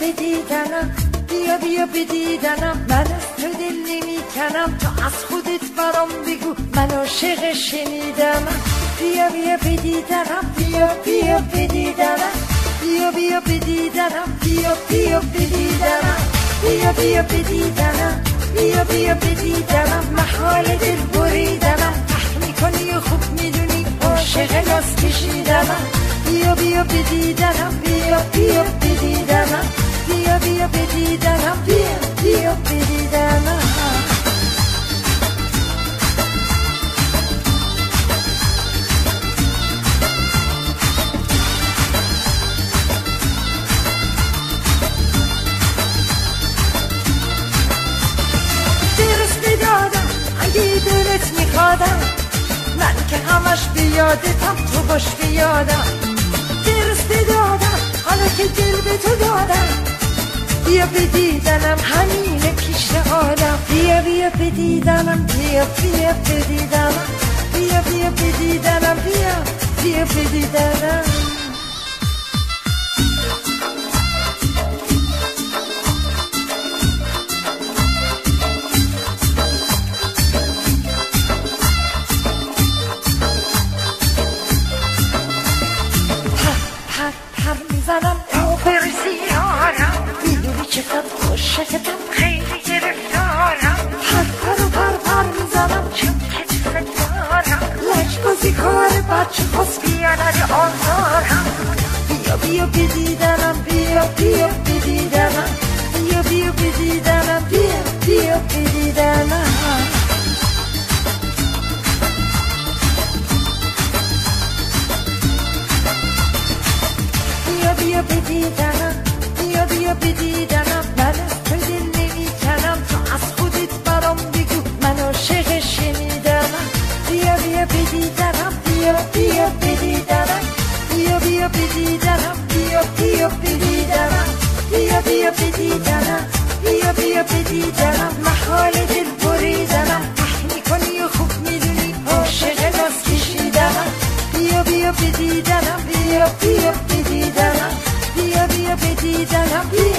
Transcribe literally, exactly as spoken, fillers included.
به دیدنم، بیا بیا به دیدنم. من از تو دل نمی کنم، تو از خودت برام بگو من عاشق شنیدنم. بیا بیا به دیدنم، بیا بیا به دیدنم، بیا بیا به دیدنم، بیا بیا به دیدنم، بیا بیا به دیدنم، بیا بیا به دیدنم. محال دل بریدنم، فهمی کنی و خوب میدونی عاشق ناز کشیدنم. بیا بیا به دیدنم، بیا بیا به دیدنم، بیا بیا به دیدنم، بیا بیا به دیدنم. دلت میخوادم من که همش بیادتم، تو باش بیادم. درست دادم حالا که دل به تو دادم، بیا به دیدنم همینه پیشنهادم. بیا بیا به دیدنم، بیا بیا به دیدنم، بیا بیا به دیدنم، بیا بیا به دیدنم. زنم او برسیارم، میدونی چقدر خوشکتم، خیلی گرفتارم. پر پر و پر پر میزنم چون که دوست دارم، لجبازی کار بچه خواست بیانه آزارم. بیا بیا به دیدنم، بیا بیا به دیدنم، بیا بیا به دیدنم، بیا بیا به دیدنم. بیا به دیدنم، بیا بیا به دیدنم. من از تو دل نمی کنم، تو از خودت برام بگو من عاشق شنیدنم. بیا بیا به دیدنم، بیا بیا به دیدنم، بیا بیا به دیدنم، بیا بیا به دیدنم، بیا بیا به دیدنم، بیا بیا به دیدنم. محال دل بریدنم، فهمی کنی و خوب میدونی عاشق ناز کشیدنم. بیا بیا به دیدنم، بیا بیا به دیدنم، بیا بیا به دیدنم.